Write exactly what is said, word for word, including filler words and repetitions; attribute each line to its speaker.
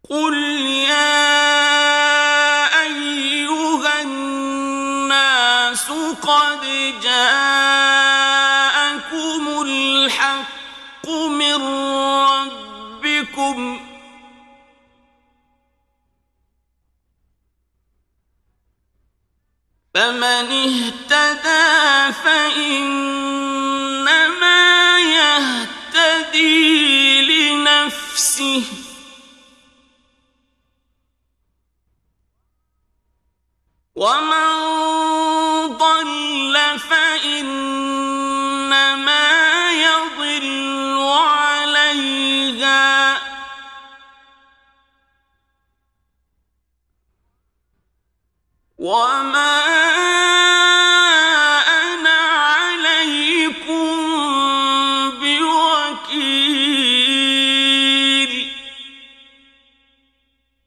Speaker 1: قل يا أيها الناس قد جاءكم الحق من ربكم فمن اهتدى فإنما يهتدي لنفسه ومن ضل فإنما يضل عليها وما